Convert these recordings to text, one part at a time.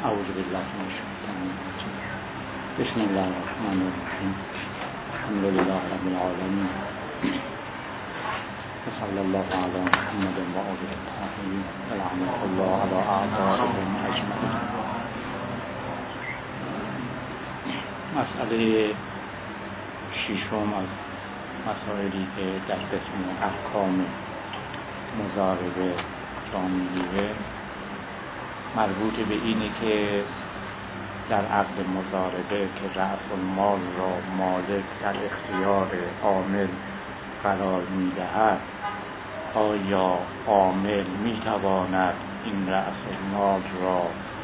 اعوذ بالله من الشیطان الرجیم. بسم الله الرحمن الرحیم. الحمد لله رب العالمین. صلی الله علی محمد و آله الطاهرین و لعنة الله علی اعدائهم اجمعین. مسئله ششم از مسائلی که در قسم احکام مضاربه جا می‌گیره مربوط به اینه که در عقد مضاربه که رأس المال را مالک در اختیار عامل قرار می‌دهد، آیا عامل می‌تواند این رأس المال را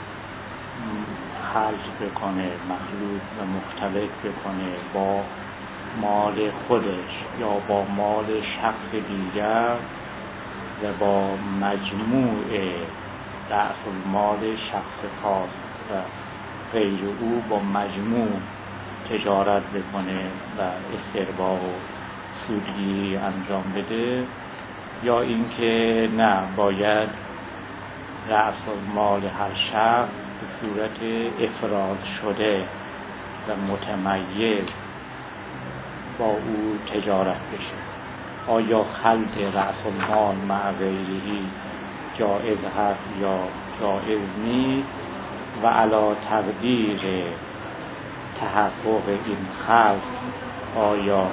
خلط بکنه، مخلوط و مختلط بکنه با مال خودش یا با مال شخص دیگر و با مجموع رأس المال شخص خاص و غیر او با مجموع تجارت بکنه و استرباح و سودگیری انجام بده، یا اینکه نه، باید رأس المال هر شخص به صورت افراد شده و متمیز با او تجارت بشه. آیا خلط رأس المال مع غیره جائز هست یا جائز نیست و علی تقدیر تحقق این خلط آیا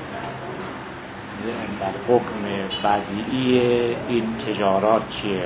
در حکم بدیعی این تجارات چیه؟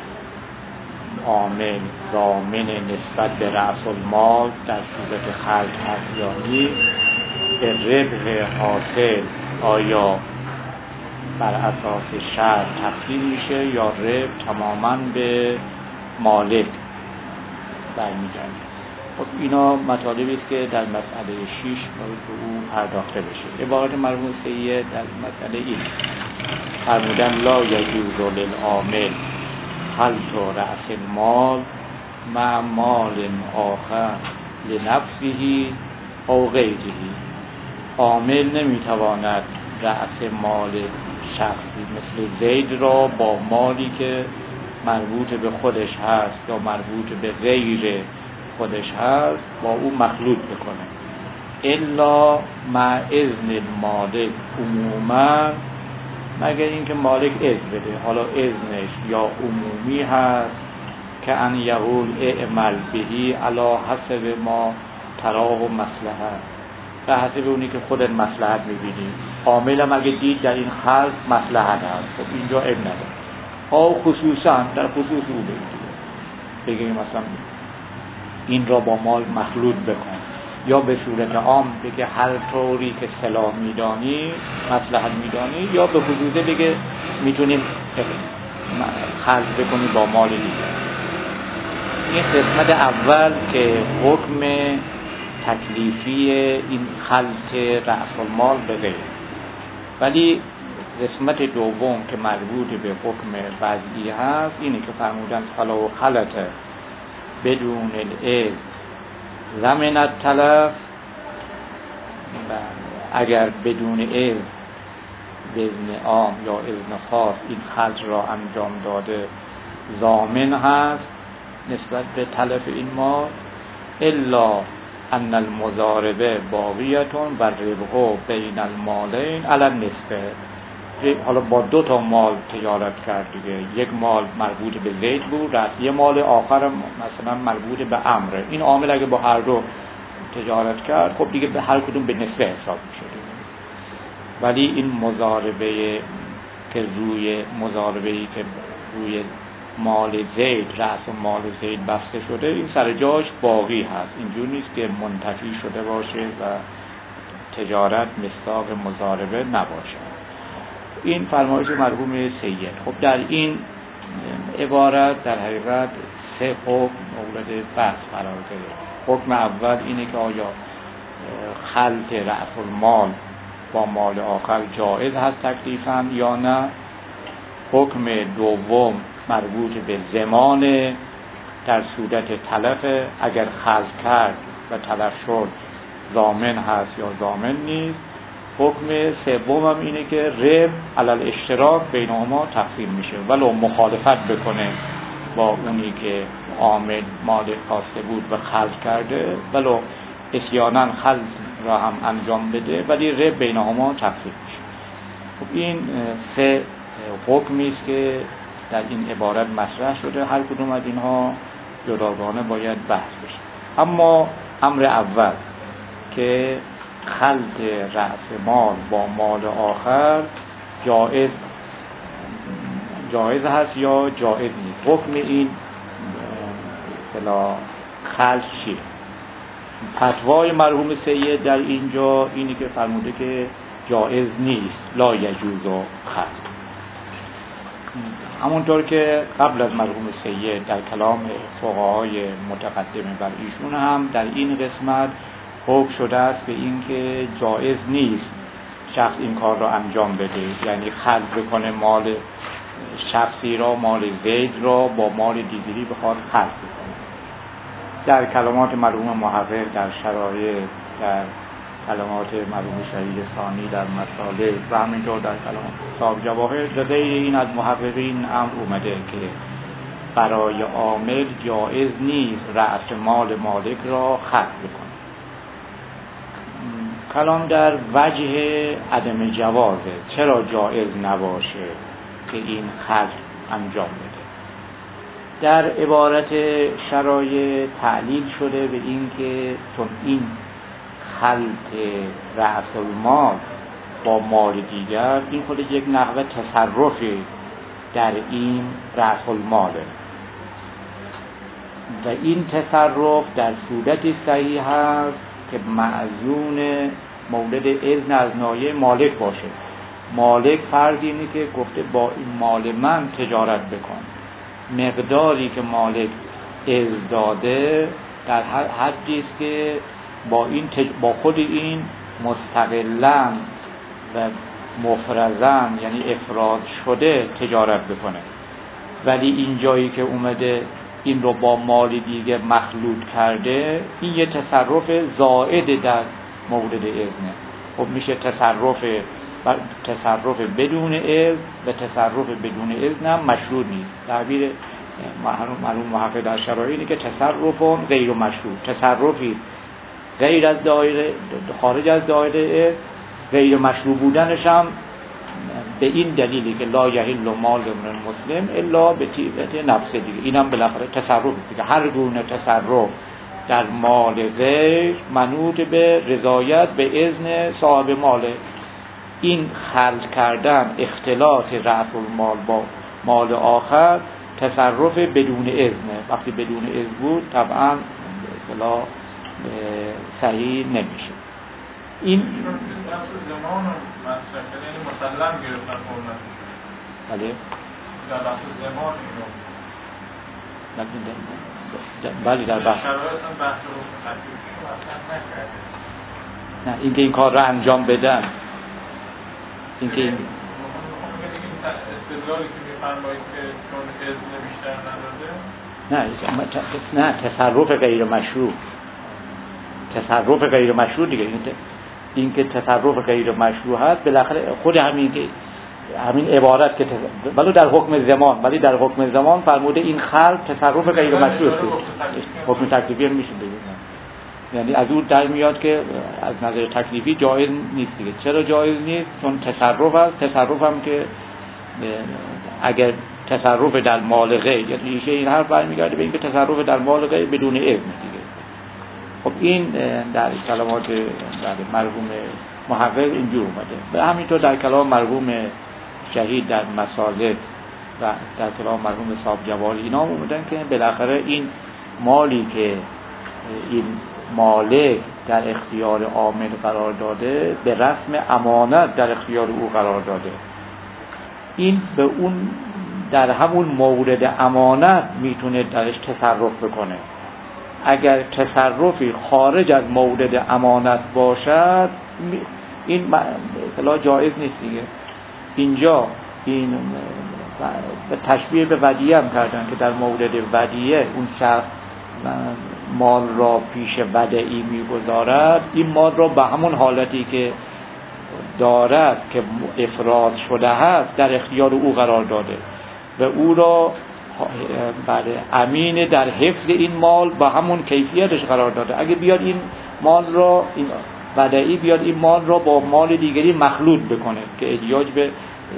عامل ضامن نسبت به رأس المال در صورت خلط هست یا نیست؟ به ربح حاصل آیا بر اساس شرط تقسیم میشه یا ربح تماماً به مالک برمیگرده؟ خب اینا مطالبی است که در مسئله 6 باید به او پرداخته بشه. عبارت مرموزه در مسئله این فرمودن لا یجوز للعامل خلط رأس المال مع مال آخر لنفسه او غیره. عامل نمیتواند رأس مال شخصی مثل زید را با مالی که مربوط به خودش هست یا مربوط به غیر خودش هست با او مخلوط بکنه الا مع اذن المالک عموما، مگر اینکه مالک اذن بده. حالا اذنش یا عمومی هست که ان یقول اعمل بهی علی حسب ما تراه و مصلحه، به حسب اونی که خودت مصلحت میبینی. عامل هم اگه دید در این خلط مصلحت هست، خب اینجا اب نداره. ها خصوصا در خصوص او بگیم مثلا این را با مال مخلوط بکن، یا به صورت عام بگه هر طوری که صلاح میدانی مصلحت میدانی، یا به خصوصه بگه میتونیم خلط بکنی با مال دیگر. این قسمت اول که حکم تکلیفی این خلط رأس المال به غیر. ولی قسمت دوم که مربوط به حکم وضعی هست اینه که فرمودن فلو خلط بدون الاذن ضمن التلف، اگر بدون اذن اذن عام یا اذن خاص این خلط را انجام داده ضامن هست نسبت به تلف این مال، الا ان المضاربه باقیتون و ربح بین المالین علی النصف. حالا با دو تا مال تجارت کرد دیگه، یک مال مربوط به زید بود، یه مال آخر مثلا مربوط به عمرو. این عامل اگه با هر دو تجارت کرد خب دیگه به هر کدوم به نصف حساب میشه. ولی این مضاربه که روی مال زید، رأس مال زید بسته شده، این سر جاش باقی هست. اینجور نیست که منتفی شده باشه و تجارت مصداق مضاربه نباشه. این فرمایش مرحوم سید. خب در این عبارت در حقیقت سه حکم مورد بحث قرار گرفت. حکم اول اینه که آیا خلط رأس المال با مال آخر جایز هست تکلیفاً یا نه. حکم دوم مربوط به زمان در صورت تلف، اگر خلط کرد و تلف شد ضامن هست یا ضامن نیست. حکم سوم هم اینه که ربح علی الاشتراک بینهما تقسیم میشه، ولو مخالفت بکنه با اونی که عامل مالک خواسته بود و خلط کرده، ولو احیانا خلط را هم انجام بده، ولی رب بینهما تفصیل میشه. خب این سه حکمی است که در این عبارت مطرح شده، هر کدوم از اینها جداگانه باید بحث بشه. اما امر اول که خلط رأس مال با مال آخر جایز هست یا جایز نیست. حکم این خلط چیه؟ فتوای مرحوم سید در اینجا اینی که فرموده که جایز نیست، لا یجوز خلط. همونطور که قبل از مرحوم سید در کلام فقهای متقدم بر ایشون هم در این قسمت حکم شده است به این که جایز نیست شخص این کار را انجام بده، یعنی خلط بکنه مال شخصی را، مال زید را با مال دیگری بخواد خلط بکنه. در کلمات مرحوم محقق در شرایط، در کلمات مرحوم شهید ثانی در مصالح و همینطور در کلمات صاحب جواهر غیر این از محققین امر اومده که برای عامل جایز نیست رأس مال مالک را خلط بکنه. کلام در وجه عدم جوازه، چرا جایز نباشه که این خلط انجام بده. در عبارت شرایط تعلیل شده به این که چون این خلط رأس المال با مال دیگر، این خود یک نحوه تصرفی در این رأس الماله و این تصرف در صورتی صحیح هست که معزون مولد اذن از ناحیه مالک باشه. مالک فرض اینه که گفته با این مال من تجارت بکن، مقداری که مالک اذن داده در حدی است که با خود این مستقلاً و مفرزاً یعنی افراد شده تجارت بکنه. ولی این جایی که اومده این رو با مال دیگه مخلوط کرده، این یه تصرف زائد در مورد اذنه. خب میشه تصرف بدون اذن و تصرف بدون اذن هم مشروط نیست. تعبیر معلوم محقق در شرایطی که تصرف غیر مشروط، تصرفی غیر از دایره، خارج از دایره اذن، غیر مشروع بودنش هم به این دلیلی که لا یحل مال مسلم الا به طیبت نفس دیگه. اینم بالاخره تصرف دیگه. هر گونه تصرف در مال غیر منوط به رضایت به اذن صاحب ماله. این خلط کردن اختلاط رأس المال با مال آخر تصرف بدون اذنه. وقتی بدون اذن بود طبعا اصطلاح صحیح نمیشه. این زمان یعنی مسلم گرفتن فرمت. بله. در بحث زمان اینو. بله در بحث. شرایط هم بحث رو مطرح نکرده. نه اینکه این کار را انجام بدن. اینکه این استدلالی که می‌فرمایید که چون اذن بیشتر نداده. نه تصرف غیر مشروع. تصرف غیر مشروع دیگه. این که تصرف غیر مشروع هست بالاخره خود همین عبارت که ولی در حکم زمان، ولی در حکم زمان فرموده این خلط تصرف غیر مشروع است. حکم تکلیفی هم میشه بگید. یعنی از اون در میاد که از نظر تکلیفی جایز نیست دیگه. چرا جایز نیست؟ چون تصرف است. تصرف هم که اگر تصرف در مال غیر، یعنی ریشه این حرف برمیگرده به این که تصرف در مال غیر بدون اذن دیگه. خب این در کلمات در مرحوم محقق اینجور اومده. و همینطور در کلام مرحوم شهید در مصالح و در کلام مرحوم صاحب جواهر اینا اومدن که بالاخره این مالی که این مالک در اختیار عامل قرار داده به رسم امانت در اختیار او قرار داده. این به اون در همون مورد امانت میتونه درش تصرف بکنه. اگر تصرفی خارج از مورد امانت باشد این اصطلاح جایز نیست دیگه. اینجا این تشبیه به ودیعه هم کردن که در مورد ودیعه اون شخص مال را پیش ودیعی میگذارد، این مال را به همون حالتی که دارد که افراد شده هست در اختیار او قرار داده و او را بله امین در حفظ این مال با همون کیفیتش قرار داده. اگه بیاد این مال را، این ودعی بیاد این مال را با مال دیگری مخلوط بکنه که احتیاج به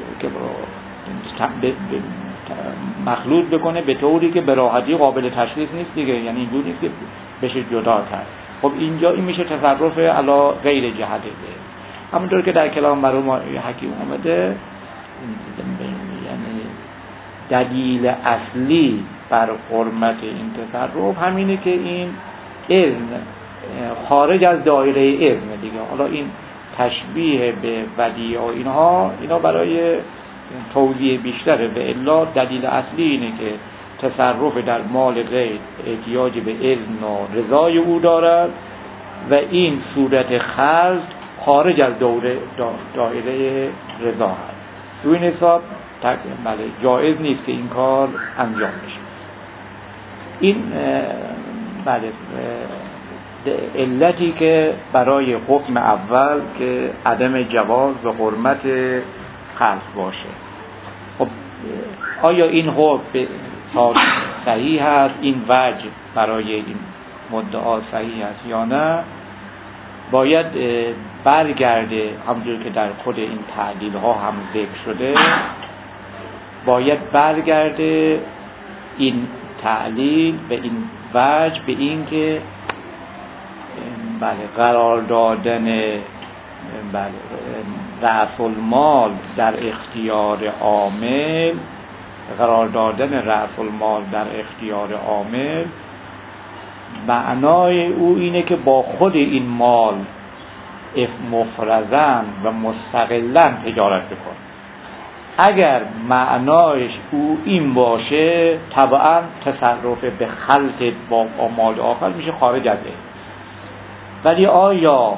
مخلوط بکنه به طوری که به راحتی قابل تشخیص نیست دیگه، یعنی اینجوری نیست که بشه جدا کرد. خب اینجا این میشه تصرف علی غیر جهته. همونطور که در کلام مرحوم حکیم اومده، یعنی دلیل اصلی بر حرمت این تصرف همینه که این اذن خارج از دایره اذن دیگه. حالا این تشبیه به ودیعه و اینا برای توضیح بیشتره، و الا دلیل اصلی اینه که تصرف در مال غیر احتیاج به اذن و رضای او دارد و این صورت خرج خارج از دایره رضا هست. روی این حساب بله جایز نیست که این کار انجام بشه. این بله علتی که برای حکم اول که عدم جواز و حرمت خلق باشه. خب آیا این حکم صحیح هست؟ این وجه برای این مدعا صحیح هست یا نه؟ باید برگرده، همونجور که در خود این تعلیل ها هم ذکر شده، باید برگرده این تعلیل به این وجه به این که بله قرار دادن بله رأس المال در اختیار عامل، قرار دادن رأس المال در اختیار عامل معنای او اینه که با خود این مال مفرزن و مستقلن تجارت بکن. اگر معنایش او این باشه طبعا تصرف به خلط با مال آخر میشه خارج از این. ولی آیا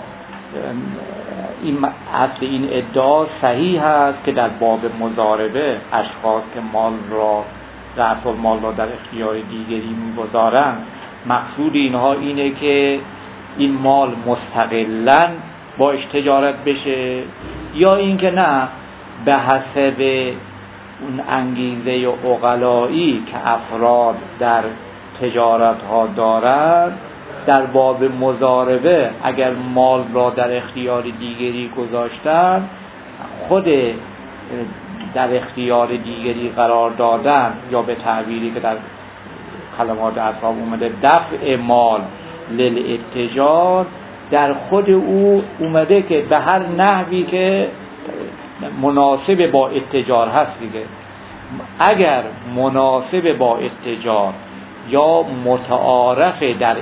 این ادعا صحیح هست که در باب مضاربه اشخاص که مال را رأس المال را در اختیار دیگری میگذارند مقصود اینها اینه که این مال مستقلاً باش تجارت بشه، یا اینکه نه به حسب اون انگیزه عقلایی که افراد در تجارت ها دارند در باب مضاربه اگر مال را در اختیار دیگری گذاشتن خود در اختیار دیگری قرار دادن، یا به تعبیری که در کلمات اصحاب اومده دفع مال للاتجار، در خود او اومده که به هر نحوی که مناسب با اتجار هست دیگه. اگر مناسب با اتجار یا متعارف در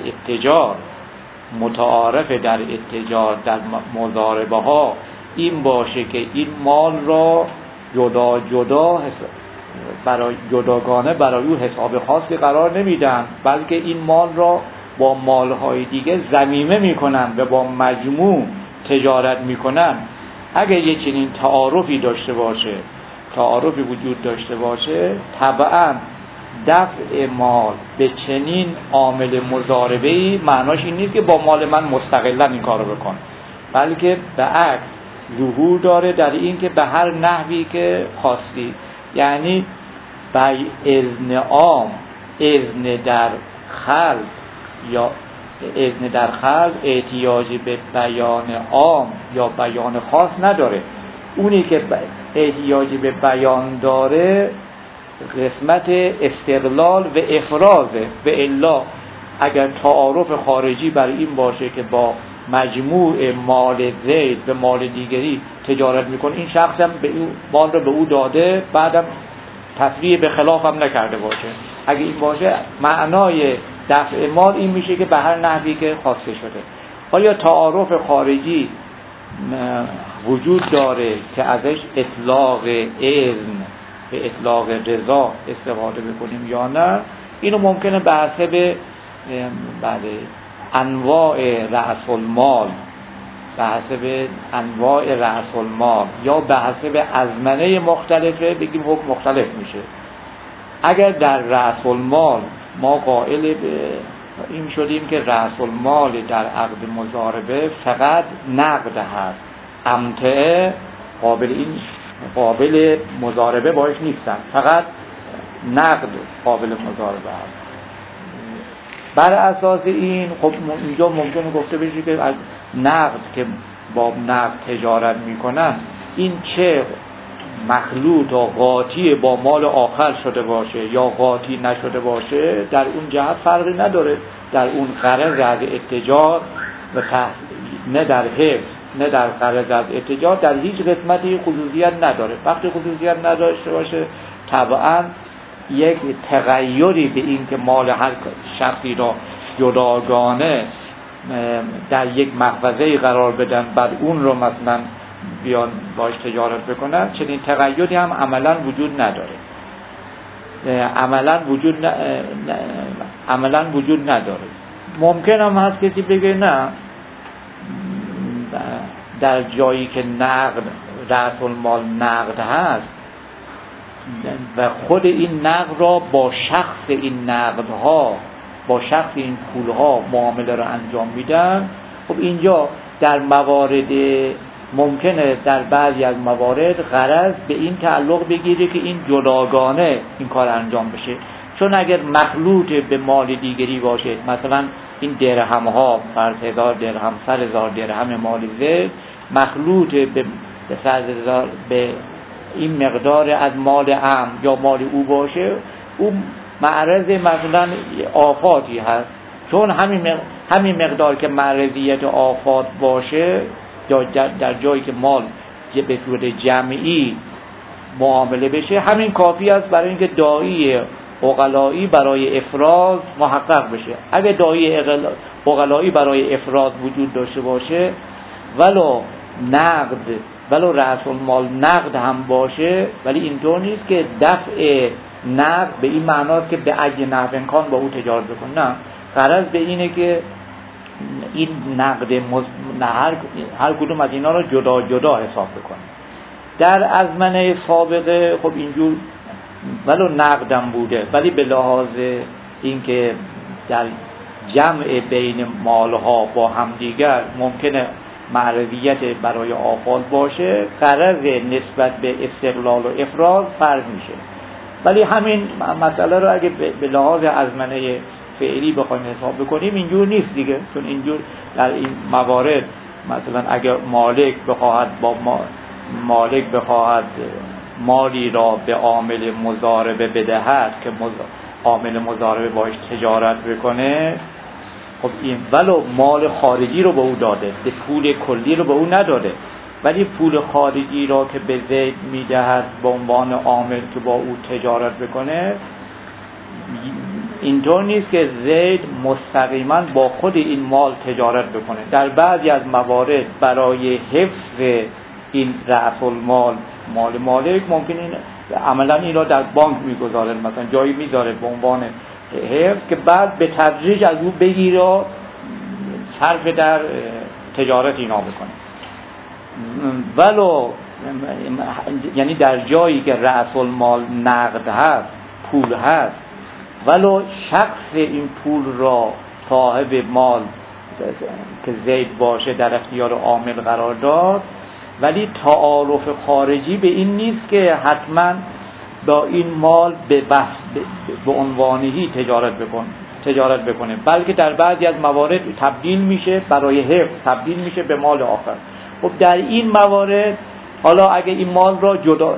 اتجار در مضاربه ها این باشه که این مال را جدا برای جداگانه برای او حساب خاصی قرار نمیدن، بلکه این مال را با مالهای دیگه ضمیمه میکنن و با مجموع تجارت میکنن. اگر یه چنین تعارفی وجود داشته باشه طبعا دفع مال به چنین عامل مضاربه‌ای معناش این نیست که با مال من مستقلا این کارو بکن، بلکه به عکس ظهور داره در این که به هر نحوی که خواستی، یعنی به اذن عام، اذن در خلق یا اذن در خلق احتیاجی به بیان عام یا بیان خاص نداره. اونی که احتیاجی به بیان داره قسمت استقلال و افرازه. و الا اگر تعارف خارجی بر این باشه که با مجموع مال زید به مال دیگری تجارت میکنه، این شخص هم به مال رو به او داده بعدم تصریح به خلاف هم نکرده باشه، اگه این باشه معنای دفع مال این میشه که به هر نحوی که خواسته شده. آیا تعارف خارجی وجود داره که ازش اطلاق اذن به اطلاق رضا استفاده بکنیم یا نه؟ اینو ممکنه به حسب انواع رأس المال یا به حسب ازمنه مختلفه بگیم حکم مختلف میشه. اگر در رأس المال ما قائل به این شدیم که رأس المال در عقد مضاربه فقط نقد هست، امتعه قابل مضاربه باش نیستن، فقط نقد قابل مضاربه هست. بر اساس این خب اینجا ممکنه گفته بشه که از نقد که با نقد تجارت میکنن این چه مخلوط و قاطی با مال آخر شده باشه یا قاطی نشده باشه در اون جهت فرقی نداره، در اون غرض از اتجار و نه در حفظ نه در غرض از اتجار در هیچ قسمتی خصوصیت نداره. وقتی خصوصیت نداشته باشه طبعا یک تغییری به این که مال هر شخصی را جداگانه در یک محفظه قرار بدن بعد اون رو مثلا بیان باش تجارت بکنن، چنین تغییری هم عملا وجود نداره. عملا وجود نداره. ممکن هم هست کسی بگه نه، در جایی که نقد رأس المال نقد هست و خود این نقد را با شخص این نقدها با شخص این پولها معامله را انجام میدن، خب اینجا در موارد ممکنه در بعضی از موارد غرض به این تعلق بگیره که این جداگانه این کار انجام بشه. چون اگر مخلوط به مال دیگری باشه، مثلا این درهم ها فرض 1000 درهم 100,000 درهم مال زید مخلوط به 100,000 به این مقدار از مال عام یا مال او باشه، اون معرض مثلا آفاتی هست. چون همین مقدار که معرضیت آفات باشه یا در جایی که مال به صورت جمعی معامله بشه، همین کافی است برای اینکه داعی عقلایی برای افراز محقق بشه. اگه داعی عقلایی برای افراز وجود داشته باشه، ولو رأس المال نقد هم باشه، ولی اینطور نیست که دفع نقد به این معناست که به اگه نحو امکان با او تجارت بکن. نه، غرض به اینه که این نقد هر کدوم از اینا رو جدا جدا حساب بکنه. در ازمنه سابقه خب اینجور ولو نقدم بوده، ولی به لحاظ اینکه در جمع بین مالها با همدیگر ممکنه معرضیت برای آفات باشه، غرض نسبت به استقلال و افراز فرض میشه. ولی همین مسئله رو اگه به لحاظ ازمنه فعلی بخوایم حساب بکنیم اینجور نیست دیگه. چون اینجور در این موارد مثلا اگر مالک بخواهد مالی را به عامل مضاربه بدهد که عامل مضاربه باش تجارت بکنه، خب این ولو مال خارجی رو به او داده، به پول کلی رو به او نداده، ولی پول خارجی را که به زید میدهد به عنوان عامل که با او تجارت بکنه، اینطور نیست که زید مستقیما با خود این مال تجارت بکنه. در بعضی از موارد برای حفظ این رأس المال مال مالک ممکن این عملا این را در بانک میگذاره، مثلا جایی میذاره به عنوان حفظ که بعد به تدریج از او بگیره و صرف در تجارت اینا بکنه. ولو یعنی در جایی که رأس المال نقد هست، پول هست، ولو شخص این پول را صاحب مال که زید باشه در اختیار عامل قرار داد، ولی تعارف خارجی به این نیست که حتما با این مال به عنوانهی تجارت بکنه، بلکه در بعضی از موارد تبدیل میشه برای حفظ، تبدیل میشه به مال آخر. خب در این موارد حالا اگه این مال را جدا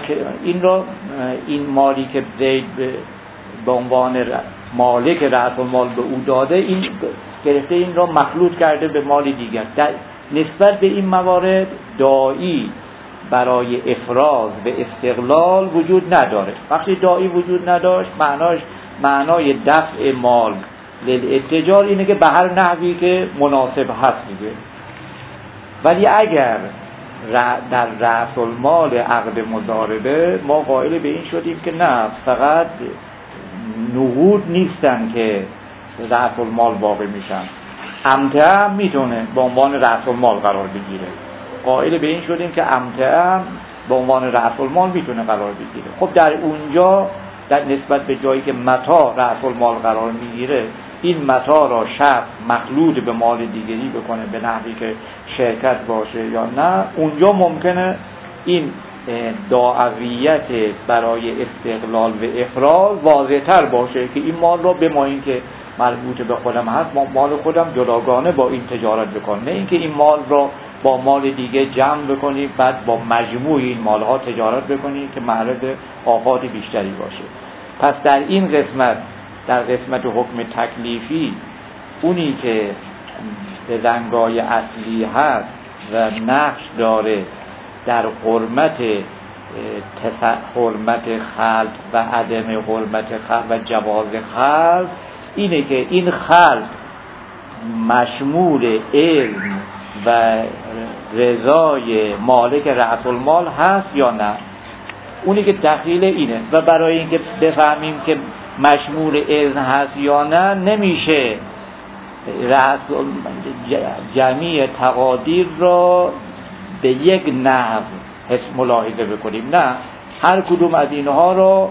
این مالی که زید به عنوان مالک رأس المال به او داده، این گرفته این را مخلوط کرده به مال دیگر، در نسبت به این موارد داعی برای افراز به استقلال وجود نداره. وقتی داعی وجود نداشت، معنای دفع مال للاتجار اینه که به هر نحوی که مناسب هست دیگه. ولی اگر در رأس المال عقد مضاربه ما قائل به این شدیم که نه، فقط نقود نیستن که رأس المال واقع میشن، امتعه هم میتونه به عنوان رأس المال قرار بگیره. قائل به این شدیم که امتعه هم به عنوان رأس المال میتونه قرار بگیره. خب در اونجا در نسبت به جایی که متاع رأس المال قرار میگیره، این متاع را شخص مخلوط به مال دیگری بکنه به نحوی که شرکت باشه یا نه، اونجا ممکنه این دعویت برای استقلال و افراز واضح‌تر باشه که این مال رو به ما این که مربوط به خودم هست مال خودم جداگانه با این تجارت بکنم، نه اینکه این مال رو با مال دیگه جمع بکنیم بعد با مجموع این مالها تجارت بکنیم که معرض آفات بیشتری باشه. پس در این قسمت، در قسمت حکم تکلیفی، اونی که به زنگای اصلی هست و نقش داره در حرمت خلق و عدم حرمت خلق و جواز خلق، اینه که این خلق مشمول علم و رضای مالک رأس المال هست یا نه. اونی که دخیل اینه. و برای اینکه بفهمیم که مشمول علم هست یا نه، نمیشه جمعی تقادیر را به یک نحو ملاحظه بکنیم. نه، هر کدوم از اینها رو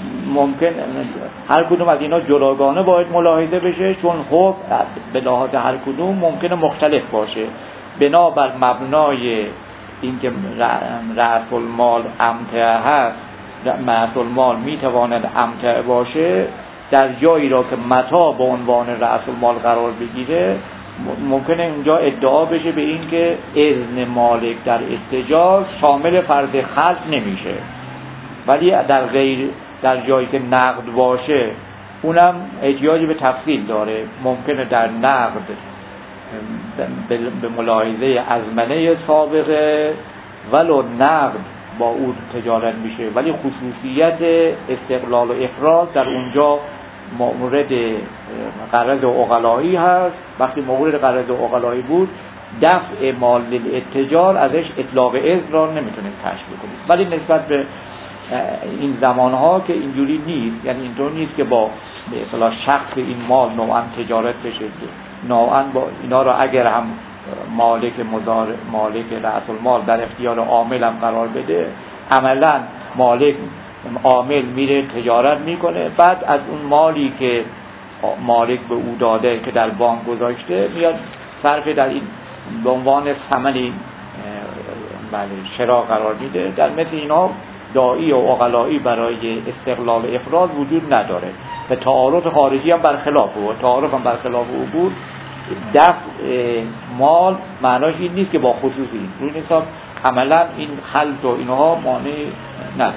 هر کدوم از اینها جداگانه باید ملاحظه بشه، چون حکم به لحاظ هر کدوم ممکنه مختلف باشه. بنابر مبنای اینکه رأس المال امتع هست، رأس المال میتواند امتع باشه، در جایی را که متاع به عنوان رأس المال قرار بگیره، ممکنه اونجا ادعا بشه به این که اذن مالک در استجاز شامل فرض خلق نمیشه. ولی در جایی که نقد باشه، اونم احتیاج به تفصیل داره. ممکنه در نقد به ملاحظه ازمنه سابقه ولو نقد با او تجارت میشه، ولی خصوصیت استقلال و افراز در اونجا مورد قرض عقلایی هست. وقتی مورد قرض عقلایی بود، دفع مال للاتجار ازش اطلاق اذن را نمیتونه کشف بکنید. ولی نسبت به این زمانها که اینجوری نیست، یعنی اینطور نیست که با به اصطلاح شخص این مال نوعا تجارت بشه، نوعا با اینا را اگر هم مالک رأس المال در اختیار عامل هم قرار بده، عملا عامل میره تجارت میکنه، بعد از اون مالی که مالک به او داده که در بانک گذاشته میاد صرف در این به عنوان ثمن شراء قرار میده. در مثل اینا داعی و عقلایی برای استقلال افراد وجود نداره و تعارف خارجی هم برخلاف او، تعارف هم برخلاف او بود. دفع مال معناش این نیست که با خصوصی روی حساب عملا این خلط و اینها مانع نداره.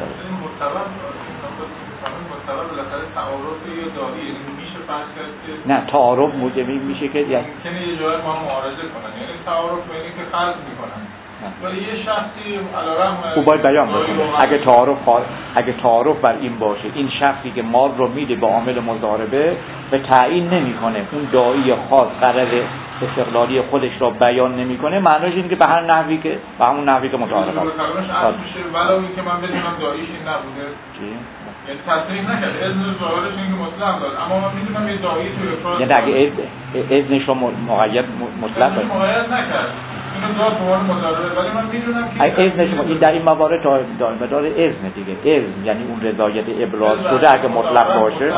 نه، تعارف موجبی میشه که یه جای ما معارضه کنن، یعنی تعارف بینی که خلط میکنن، ولی یه شخصی علارم او باید بیان بکنه. اگه تعارف بر این باشه، این شخصی که مال رو میده به عامل مضاربه و تعیین نمیکنه، اون داعی خاص قرار استقلالی خودش را بیان نمیکنه، معنیش اینه که به هر نحوی که به همون نحوی که متعارف است میشه، ولو اینکه من بدونم داعیش این نبوده، یعنی تصریح نکرد، اذن ظاهرش این که مطلق داد، اما من میدونم یه داعی توی افراد، یعنی اگه اذنش رو مقید مطلق باشه، مقید نکرد اینو داد به عنوان مضاربه، ولی من میدونم که اذنش این در این موارد داره اذن دیگه. اذن یعنی اون رضایت ابراز شده، اگه مطلق باشه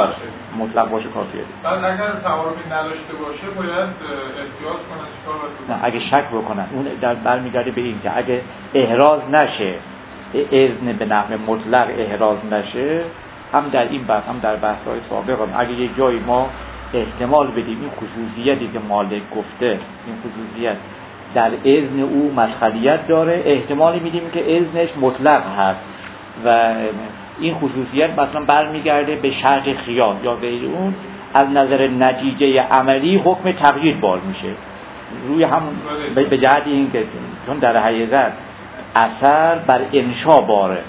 کافیه. بعد اگر تعارفی نداشته باشه باید احتیاط کنن، چیکار باید؟ نه، اگه شک بکنن، اون در برمیگرده به این که اگه احراز نشه، اذن به نحو مطلق احراز نشه، هم در این بحث هم در بحث‌های سابق اگه یک جایی ما احتمال بدیم این خصوصیتی که مالک گفته، این خصوصیت در اذن او مدخلیت داره، احتمالی میدیم که اذنش مطلق هست و این خصوصیت مثلا برمیگرده به شرط خیال یا غیر اون، از نظر نتیجه عملی حکم تغییر بار میشه روی همون، به جهت این که چون در حقیقت اثر بر انشا باره،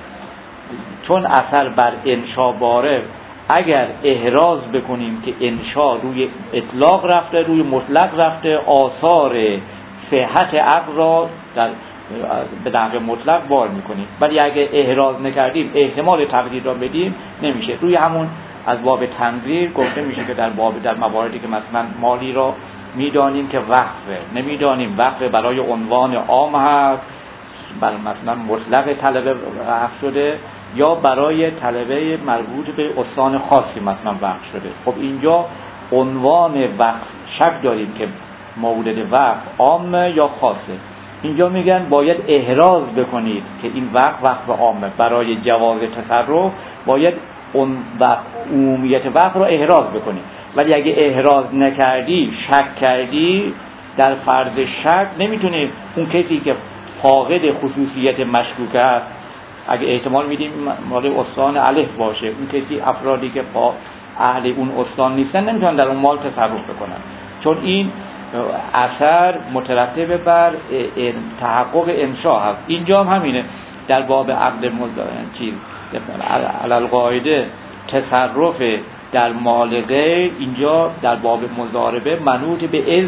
چون اثر بر انشا باره، اگر احراز بکنیم که انشا روی اطلاق رفته، روی مطلق رفته، آثار صحت عقل را به نحو مطلق بار میکنیم. ولی اگه احراز نکردیم، احتمال تقدیر را بدیم، نمیشه. روی همون از باب تنظیر گفته میشه که در مواردی که مثلا مالی را میدانیم که وقفه، نمیدانیم وقفه برای عنوان عام هست، برای مثلا مطلق طلبه وقف شده یا برای طلبه مربوط به استان خاصی مثلا وقف شده. خب اینجا عنوان وقف شک داریم که مورد وقف عامه یا خاصه. اینجا میگن باید احراز بکنید که این وقف عامه، برای جواز تصرف باید اون عمومیت وقف رو احراز بکنید. ولی اگه احراز نکردی، شک کردی، در فرض شک نمیتونی اون کسی که فاقد خصوصیت مشکوک است، اگه احتمال میدیم مال استان الف باشه، اون کسی افرادی که اهل اون استان نیستن نمیتونن در اون مال تصرف بکنن، چون این اثر مترتب بر تحقق انشاء هست. اینجا هم همینه، در باب عقد علل قاعده تصرف در مال غیر، اینجا در باب مضاربه منوط به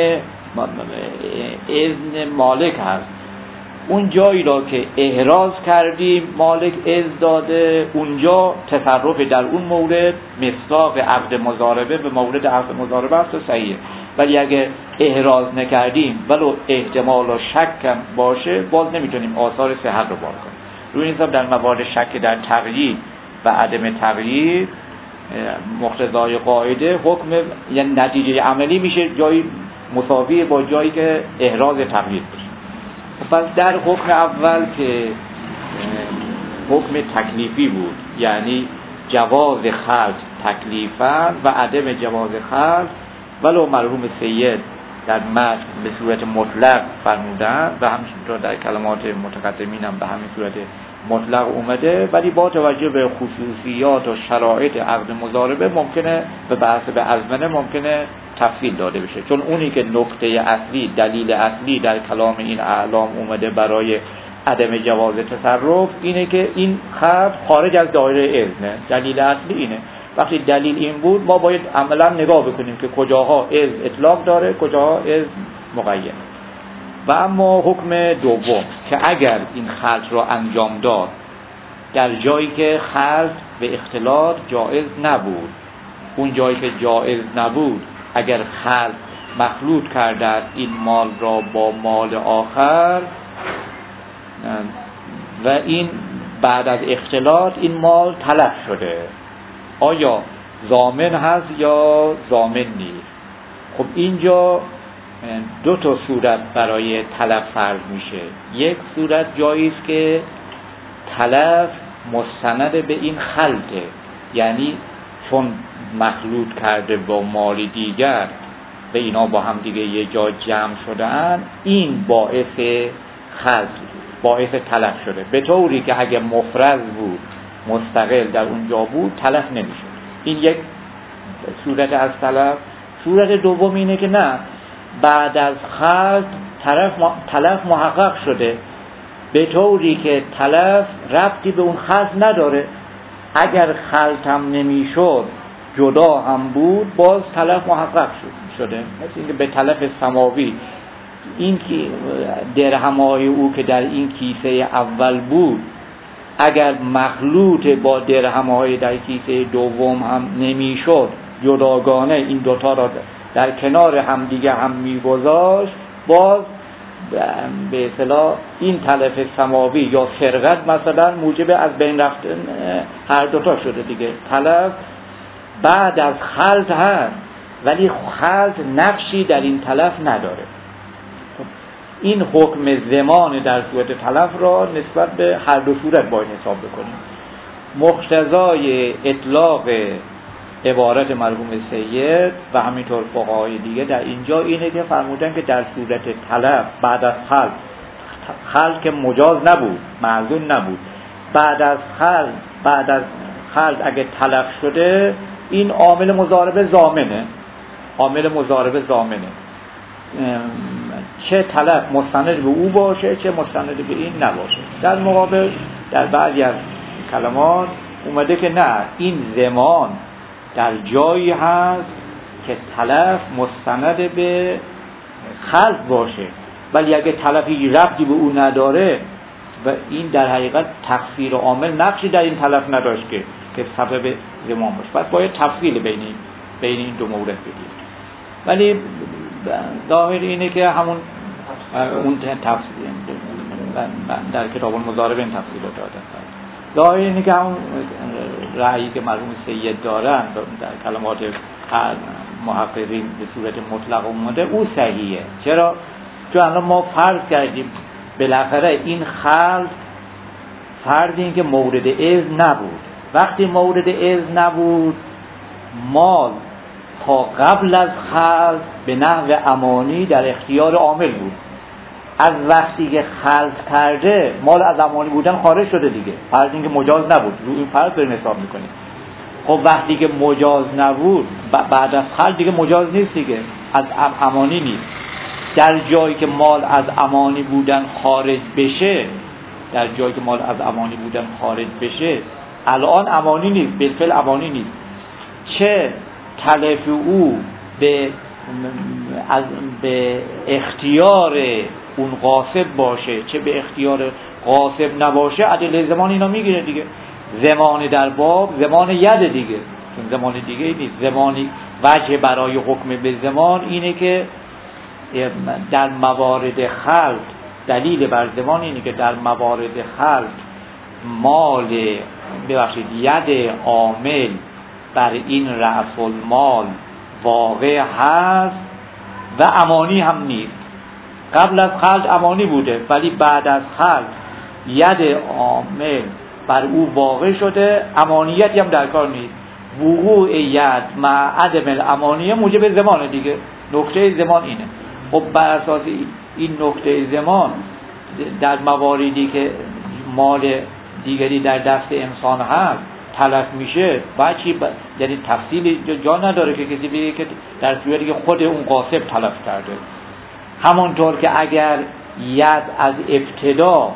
اذن مالک هست. اون جایی را که احراز کردیم مالک اذن داده، اونجا تصرف در اون مورد مصداق عقد مضاربه به مورد عقد مضاربه است و صحیحه. ولی اگه احراز نکردیم ولو احتمال و شک باشه، باز نمیتونیم آثار صحت رو بار کنیم. روی این حساب در موارد شک در تغییر و عدم تغییر مقتضای قاعده حکم یعنی نتیجه عملی میشه جایی مساوی با جایی که احراز تغییر بشه. پس در حکم اول که حکم تکلیفی بود، یعنی جواز خلط تکلیفا و عدم جواز خلط، ولو مرحوم سید در متن به صورت مطلق فرمودن و همچنین در کلمات متقدمین هم به همین صورت مطلق اومده، ولی با توجه به خصوصیات و شرایط عقد مضاربه ممکنه به بحث به ازمنه ممکنه تفصیل داده بشه، چون اونی که نقطه اصلی، دلیل اصلی در کلام این اعلام اومده برای عدم جواز تصرف اینه که این خط خارج از دایره اذنه. دلیل اصلی اینه. وقتی دلیل این بود ما باید عملا نگاه بکنیم که کجاها اذن اطلاق داره، کجاها اذن مقید. و اما حکم دوم که اگر این خلط را انجام داد در جایی که خلط به اختلاط جایز نبود، اون جایی که جایز نبود اگر خلط مخلوط کرده این مال را با مال آخر و این بعد از اختلاط این مال تلف شده، آیا ضامن هست یا ضامن نیست؟ خب اینجا دو تا صورت برای تلف فرض میشه. یک صورت جایی است که تلف مستند به این خلطه، یعنی چون مخلوط کرده با مال دیگر و اینا با هم دیگه یه جا جمع شدن، این باعث خلط، باعث تلف شده، به طوری که اگه مفرد بود مستقل در اونجا بود تلف نمیشه. این یک صورت از تلف. صورت دوم اینه که نه، بعد از خلط تلف محقق شده، به طوری که تلف ربطی به اون خلط نداره. اگر خلط هم نمیشد، جدا هم بود، باز تلف محقق شده. مثل اینکه به تلف سماوی، این که درهم‌های او که در این کیسه اول بود اگر مخلوط با درهم‌های در کیسه دوم هم نمیشد، جداگانه این دوتا را در کنار هم دیگه هم میگذاشت، باز به اصطلاح این تلف سماوی یا سرقت مثلا موجب از بین رفتن هر دوتا شده دیگه. تلف بعد از خلط هست ولی خلط نقشی در این تلف نداره. این حکم ضمان در صورت تلف را نسبت به هر دو صورت باید حساب بکنیم. مقتضای اطلاق عبارت مرحوم سید و همینطور فقهای دیگه در اینجا اینه که فرمودن که در صورت تلف بعد از خلط که مجاز نبود، معذور نبود، بعد از خلط اگه تلف شده این عامل مضاربه ضامنه. عامل مضاربه ضامنه، چه تلف مستند به او باشه چه مستند به این نباشه. در مقابل در بعضی از کلمات اومده که نه، این ضمان در جایی هست که تلف مستند به خلط باشه، ولی اگه تلفی ربطی به او نداره و این در حقیقت تقصیر عامل نقشی در این تلف نداشت که سبب ضمان باشه، پس باید تفصیل بین این دو مورد بدیم. ولی ظاهر اینه که همون اون تفصیل در کتاب المضاربه این تفصیلات داده است. ظاهر اینه که همون رأیی که مرحوم سید دارن در کلمات محققین به صورت مطلق اومده او صحیحه. چرا؟ چون الان ما فرض کردیم بالاخره این خلق فرض این که مورد اذن نبود. وقتی مورد اذن نبود، مال تا قبل از خلق به نحو امانی در اختیار عامل بود. از وقتی که خلق کرده مال از امانی بودن خارج شده دیگه. فرض این که مجاز نبود، روی این فرض داریم حساب میکنیم. خب وقتی که مجاز نبود، بعد از خلق دیگه مجاز نیست دیگه، از امانی نیست. در جایی که مال از امانی بودن خارج بشه، در جایی که مال از امانی بودن خارج بشه، الان امانی نیست، بالفعل امانی نیست. چه تلف او به اختیار اون غاصب باشه، چه به اختیار غاصب نباشه، عدل زمان اینا میگیره دیگه. زمان در باب زمان ید دیگه، چون زمان دیگه نیست. زمانی وجه برای حکم به زمان اینه که در موارد خلق، دلیل بر زمان اینه که در موارد خلق مال ید عامل بر این رأس المال واقع هست و امانی هم نیست. قبل از خلق امانی بوده، ولی بعد از خلق ید عامل بر او واقع شده، امانیتی هم در کار نیست. وقوع ید مع عدم الامانیه موجب زمان دیگه. نقطه زمان اینه. خب بر اساس این نقطه زمان در مواردی که مال دیگری در دست انسان هست تلف میشه، بچی یعنی تفصیل جا نداره که کسی بگه که در صورتی که خود اون غاصب تلف کرده. همانطور که اگر ید از ابتدا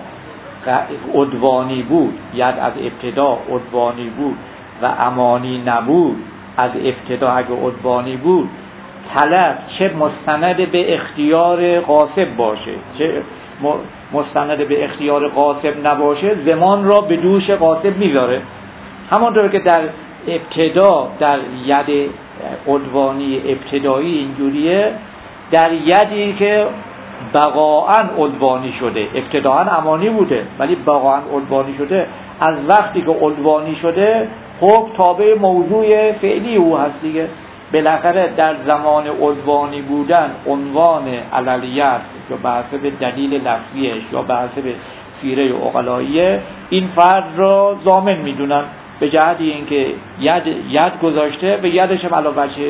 عدوانی بود، ید از ابتدا عدوانی بود و امانی نبود، از ابتدا اگر عدوانی بود، تلف چه مستند به اختیار غاصب باشه چه مستند به اختیار غاصب نباشه، زمان را به دوش غاصب میذاره. همانطور که در ابتدا در ید عدوانی ابتدایی اینجوریه، در یدی که بقاعاً عدوانی شده، ابتداءً امانی بوده ولی بقاعاً عدوانی شده، از وقتی که عدوانی شده خب تابع موضوع فعلی او هست دیگه. بالاخره در زمان عدوانی بودن عنوان علیت یا بحث به دلیل لفظیش یا بحث به سیره عقلاییه این فرد را ضامن میدونن به جهت اینکه ید گذاشته و یدش هم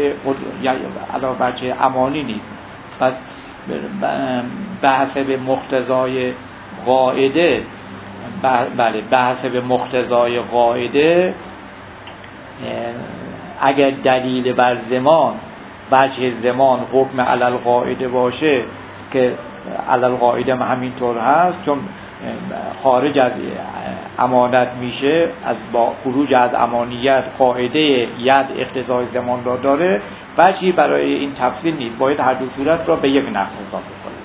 علاوه بچه امانی نیست. پس بحث به مقتضای قاعده، بله بحث به مقتضای قاعده اگر دلیل بر زمان، وجه زمان حکم علی القاعده باشه که علی القاعده هم همینطور هست، چون خارج از امانت میشه، از با خروج از امانیت قاعده ید اقتضای زمان را داره، وجهی برای این تفصیل نیست. باید هر دو صورت را به یک نحو حساب کنیم.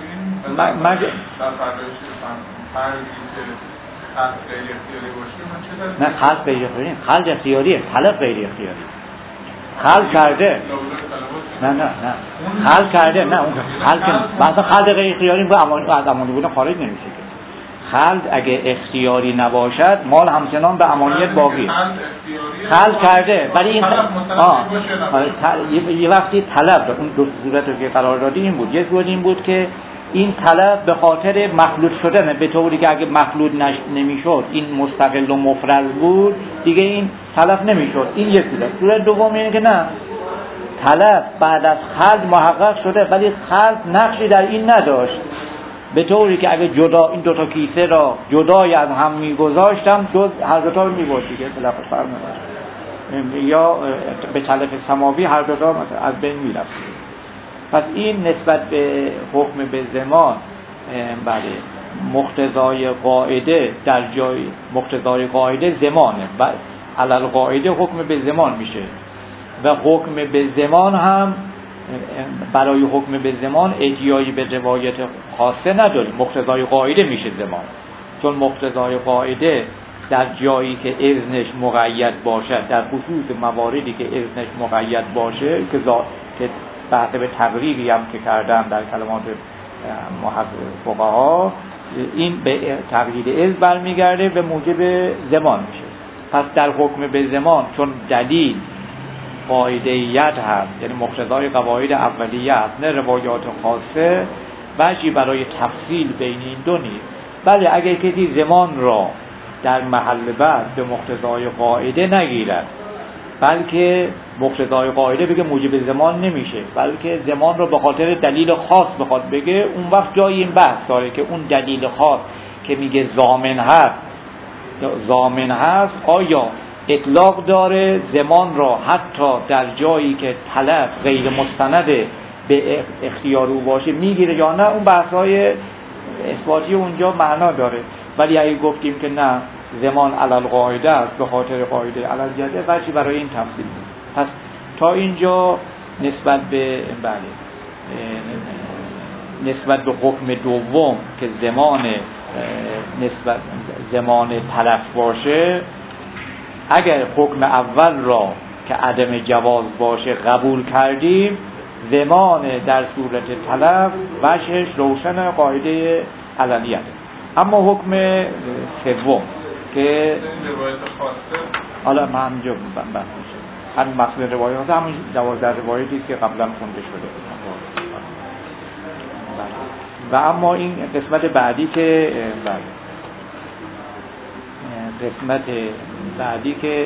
نه خلق غیر اختیاری، خلق اختیاریه، طلب غیر اختیاری. خلق کرده، نه خلق کرده، نه اون خلق غیر اختیاری از امانی بودن خارج نمیشه. خلق اگه اختیاری نباشد مال همچنان به امانیت باقی. خلق کرده ولی این یه وقتی طلب، اون دو صورت رو که قرار دادی این بود. یه صورت این بود که این طلب به خاطر مخلوط شدن، به طوری که اگه مخلوط نمیشد این مستقل و مفرد بود دیگه این طلب نمیشد. این یک صورت. صورت دوم اینه که نه، طلب بعد از خلق محقق شده ولی خلق نقشی در این نداشت، به طوری که اگه جدا این دوتا کیسه را جدای از هم میگذاشتم جز هر دوتا رو میبود دیگه، تلف فرق نداشت، یا به تلف سماوی هر دوتا مثلا از بین میرفت. پس این نسبت به حکم به زمان، بله مقتضای قاعده در جای مقتضای قاعده زمانه و علل قاعده حکم به زمان میشه و حکم به زمان هم برای حکم به زمان احتیاجی به روایت خاصه نداریم. مقتضای قاعده میشه زمان، چون مقتضای قاعده در جایی که اذنش مقید باشد، در خصوص مواردی که اذنش مقید باشه که بحث به تقریری هم که کردم در کلمات فقها، این به تقیید اذن برمیگرده به موجب زمان میشه. پس در حکم به زمان چون دلیل قاعده‌ایت هست، یعنی مقتضای قواعد اولیه هست، نه روایات خاصه، وجهی برای تفصیل بین این دو نیست. بله اگر کسی زمان را در محل بعد به مقتضای قاعده نگیرد، بلکه مقتضای قاعده بگه موجب زمان نمیشه، بلکه زمان را به خاطر دلیل خاص بخواد بگه، اون وقت جای این بحث داره که اون دلیل خاص که میگه ضامن هست آیا اطلاق داره زمان را حتی در جایی که طلب غیر مستند به اختیار او باشه میگیره یا نه. اون بحث‌های اثباتی اونجا معنا داره. ولی اگه گفتیم که نه زمان علی القاعده است به خاطر قاعده علی الجده، وجهی برای این تفصیل نیست. پس تا اینجا نسبت به حکم دوم که زمان تلف باشه، اگر حکم اول را که عدم جواز باشه قبول کردیم، زمان در صورت تلف وجهش روشن قاعده عللیت. اما حکم سوم که حالا من همینجا بحث میشه، همین مقصد روایات همین 12 روایتی که قبلا خونده شده. و اما این قسمت بعدی که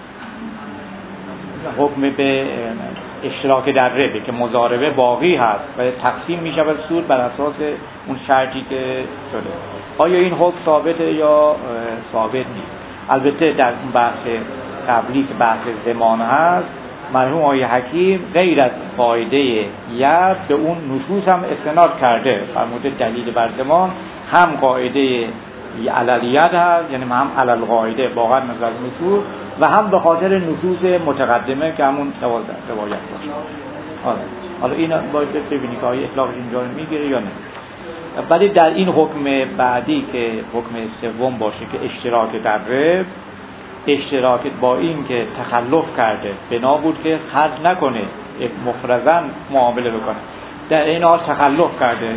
حکم به اشتراک در ربه که مضاربه باقی هست و تقسیم می شود سود بر اساس اون شرطی که شده. آیا این حکم ثابته یا ثابت نیست؟ البته در اون بحث قبلی که بحث زمان هست، مرحوم آقای حکیم غیر از قاعده ید به اون نصوص هم استناد کرده، فرموده دلیل بر زمان هم قاعده عللیت هست، یعنی هم علل قاعده واقعا نظر نصوص، و هم به خاطر نصوص متقدمه که همون روایت باشه. حالا این باید ببینید که آیا اطلاق اینجا رو میگیره یا نه. ولی در این حکم بعدی که حکم سوم باشه که اشتراک در رب، اشتراک با این که تخلف کرده بنا بود که خرج نکنه، مفرزن معامله بکنه، در این حال تخلف کرده،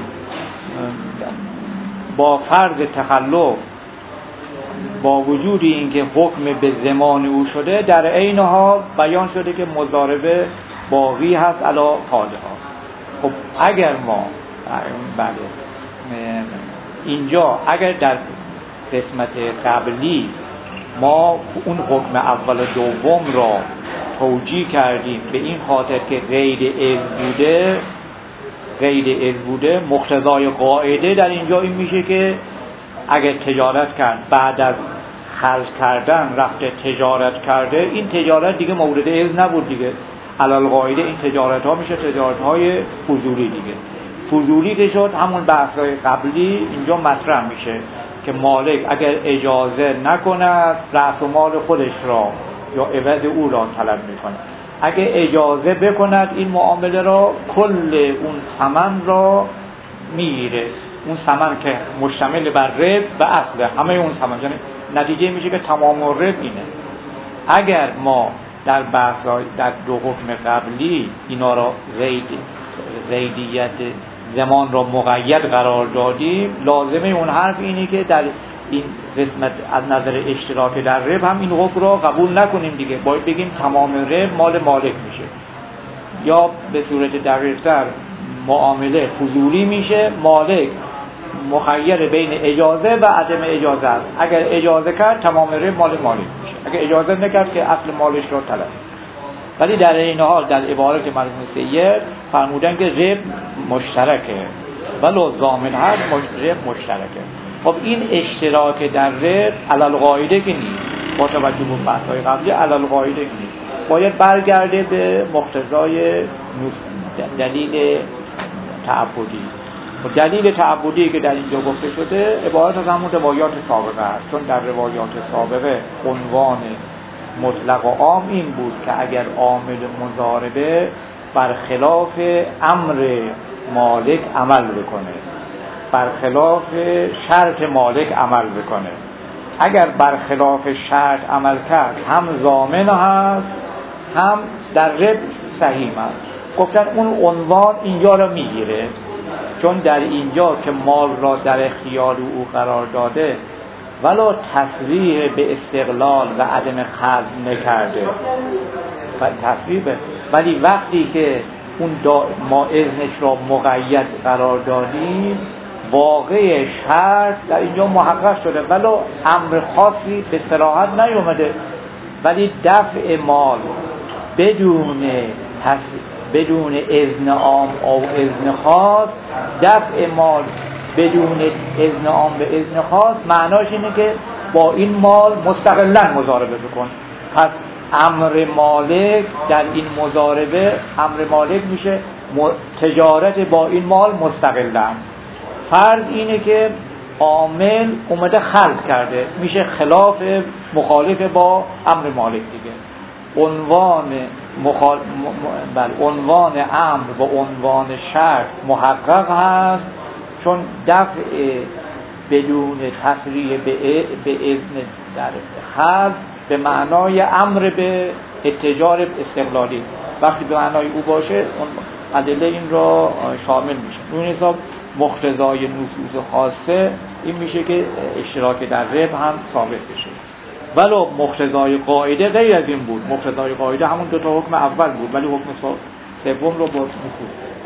با فرض تخلف با وجود اینکه حکم به زمان او شده، در عین حال بیان شده که مضاربه باقی هست علی حالها. خب اگر ما اینجا اگر در قسمت قبلی ما اون حکم اول و دوم را توجیه کردیم به این خاطر که غیر علم بوده، مقتضای قاعده در اینجا این میشه که اگر تجارت کرد بعد از خرج کردن رفته تجارت کرده، این تجارت دیگه مورد علم نبود دیگه. علل قاعده این تجارت ها میشه تجارت های فضولی دیگه. فضولی که شد همون بحث‌های قبلی اینجا مطرح میشه که مالک اگر اجازه نکند رأس و مال خودش را یا عوض او را طلب میکنه، اگر اجازه بکند این معامله را کل اون ثمن را میگیره، اون ثمن که مشتمل بر رب و اصل همه اون ثمن، یعنی نتیجه میشه که تمام رب اینه. اگر ما در بحث‌های در دو حکم قبلی اینا را زیدیت زمان را مقید قرار دادیم، لازمه اون حرف اینه که در این قسمت از نظر اشتراک در رب هم این حکم را قبول نکنیم دیگه، باید بگیم تمام رب مال مالک میشه، یا به صورت دقیق‌تر معامله فضولی میشه، مالک مخیر بین اجازه و عدم اجازه است. اگر اجازه کرد تمام رب مال مالک میشه، اگر اجازه نکرد که اصل مالش را طلب. ولی در این حال در عبارت مرحوم سید فرمودن که رب مشترکه ولو ضامن هست، رب مشترکه. خب این اشتراک در رب علل قاعده که نیست، با توجه به بحث‌های قبلی علل قاعده که نیست، باید برگرده به مقتضای دلیل تعبدی. و دلیل تعبدی که در اینجا گفته شده عبارت از همون روایات سابقه است، چون در روایات سابقه عنوان مطلق و عام این بود که اگر عامل مضاربه برخلاف امر مالک عمل بکنه، برخلاف شرط مالک عمل بکنه، اگر برخلاف شرط عمل کرد هم ضامن هست هم در رب صحیح است. گفتن اون عنوان اینجا رو میگیره، چون در اینجا که مال را در اختیار او قرار داده ولو تصریح به استقلال و عدم خلع نکرده و تصریح، ولی وقتی که اون ما اذنش را مقید قرار دادیم، واقع شرط در اینجا محقق شده، ولو امر خاصی به صراحت نیومده، ولی دفع مال بدون اذن عام او اذن خاص، دفع مال بدون اذن عام به اذن خاص معناش اینه که با این مال مستقلاً مضاربه بکن. پس امر مالک در این مضاربه، امر مالک میشه تجارت با این مال مستقلاً. فرض اینه که عامل اومده خلق کرده، میشه خلاف مخالف با امر مالک دیگه. عنوان امر و عنوان شرط محقق هست، چون دفع بدون تصریح به اذن در خلق به معنای امر به اتجار استقلالی، وقتی به معنای او باشه اون ادله این را شامل میشه. اون حساب مقتضای نصوص خاصه این میشه که اشتراک در ربح هم ثابت بشه. ولو مقتضای قاعده غیر از این بود، مقتضای قاعده همون دو تا حکم اول بود، ولی حکم سوم رو با نصوص